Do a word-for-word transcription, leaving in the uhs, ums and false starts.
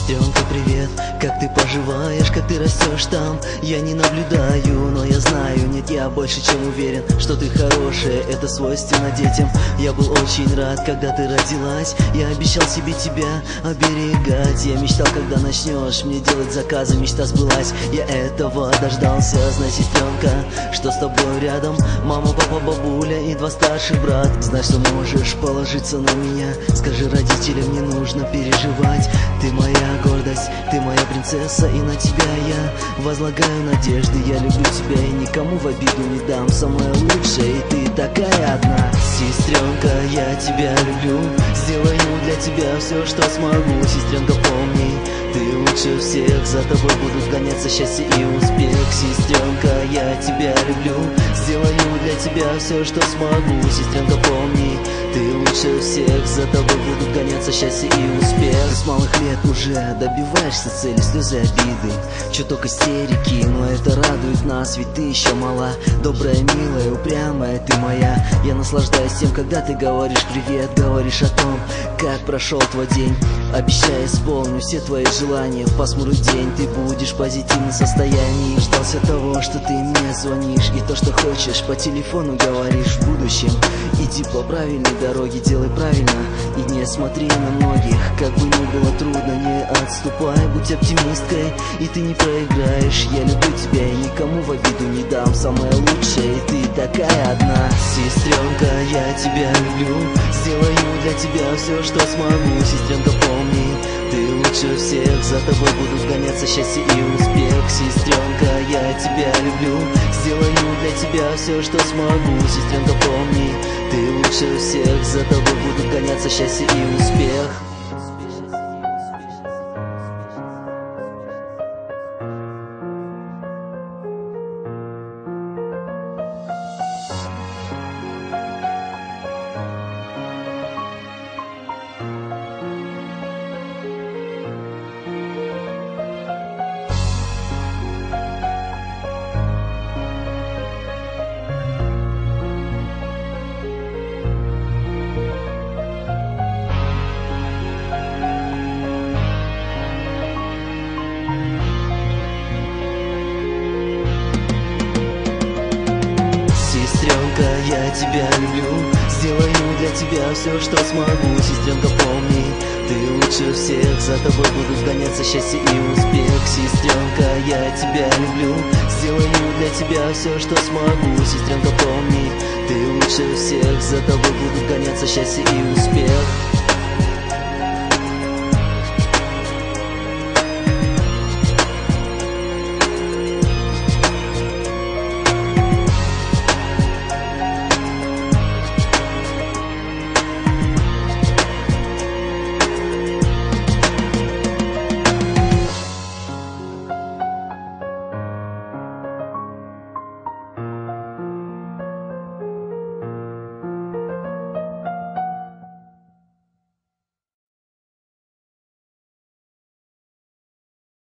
Сестренка, привет, как ты поживаешь, как ты растешь там? Я не наблюдаю, но я знаю, нет, я больше чем уверен, что ты хорошая, это свойственно детям. Я был очень рад, когда ты родилась, я обещал себе тебя оберегать. Я мечтал, когда начнешь мне делать заказы, мечта сбылась, я этого дождался. Знай, сестренка, что с тобой рядом мама, папа, бабуля и два старших брат. Знай, что можешь положиться на меня, скажи родителям, не нужно переживать. Ты моя гордость, ты моя принцесса, и на тебя я возлагаю надежды. Я люблю тебя и никому в обиду не дам, самая лучшая, и ты такая одна. Сестренка, я тебя люблю, сделаю для тебя все, что смогу. Сестренка, помни, ты лучше всех, за тобой будут гоняться счастье и успех. Сестренка, я тебя люблю, сделаю для тебя все, что смогу. Сестренка, помни, ты лучше всех, за тобой будут гоняться счастье и успех. Ты с малых лет уже добиваешься цели, слезы обиды, чуток истерики, но это радует нас, ведь ты еще мала. Добрая, милая, упрямая, ты моя. Я наслаждаюсь тем, когда ты говоришь привет, говоришь о том, как прошел твой день. Обещаю, исполню все твои желания. В пасмурный день ты будешь в позитивном состоянии. Ждался того, что ты мне звонишь, и то, что хочешь, по телефону говоришь. В будущем иди по правильной дороге, делай правильно и не смотри на многих. Как бы ни было трудно, не отступай, будь оптимисткой, и ты не проиграешь. Я люблю тебя и никому в обиду не дам, самая лучшая, и ты такая одна. Сестренка, я тебя люблю, сделаю для тебя все, что смогу. Сестренка, помни, ты лучше всех, за тобой будут гоняться счастье и успех. Сестренка, я тебя люблю, сделаю для тебя все, что смогу. Сестренка, помни, ты лучше всех, за тобой будут гоняться счастье и успех. Сестренка, я тебя люблю, сделаю для тебя все, что смогу. Сестренка, помни, ты лучше всех, за тобой будут гоняться счастье и успех. Сестренка, я тебя люблю, сделаю для тебя все, что смогу. Сестренка, помни, ты лучше всех, за тобой будут гоняться счастье и успех.